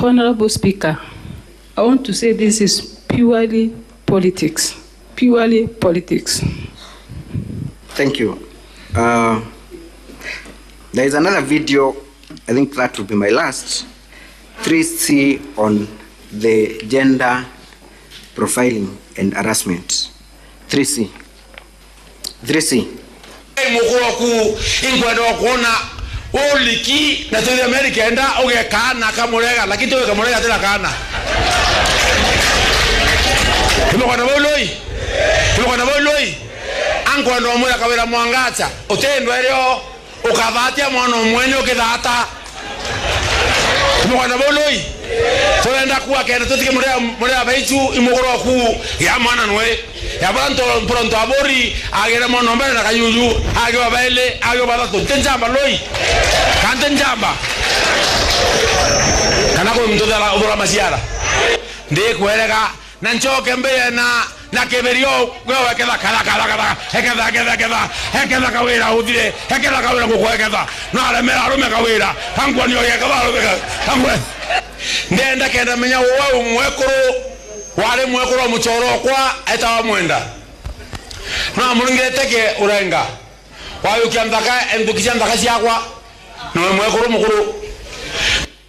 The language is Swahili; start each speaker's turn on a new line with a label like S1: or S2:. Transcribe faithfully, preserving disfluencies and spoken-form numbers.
S1: Honorable Speaker, I want to say this is purely politics. Purely politics.
S2: Thank you. Uh, there is another video, I think that will be my last, three C on the gender profiling and harassment. three C. three C.
S3: Mukuoku ingwendo kuona oliki na South America enda oge kana kamurega lakini oge kamurega tena kana. Tuko na boloi. Tuko na boloi. Ango ndo mwe kawera mwangacha. Utendo eleo ukavatia mwana mwenye ukidata. Tuko na boloi. Tuenda kuwa kenda tutike murega murega baichu imugoro ku ya mwana nwe. Ya pronto pronto abori agera mwana mbele na kayuyu agwa baile agwa bala tenjamba loi. Kante njamba. Kana ko mtoda la obora masiara. Ndiye kueleka na nchoke mbele na na keberio wewe kela kala kala kala hekeza keza keza hekeza kawira udire hekeza kawira kukwekeza na ale mera rume kawira hangwa niyo yekaba rume hangwa ndenda kenda menya wewe mwekuru wale mwekuru muchoro kwa etawa mwenda na mulungeteke urenga wayo kiandaka endukisha ndakasi yakwa no mwekuru mukuru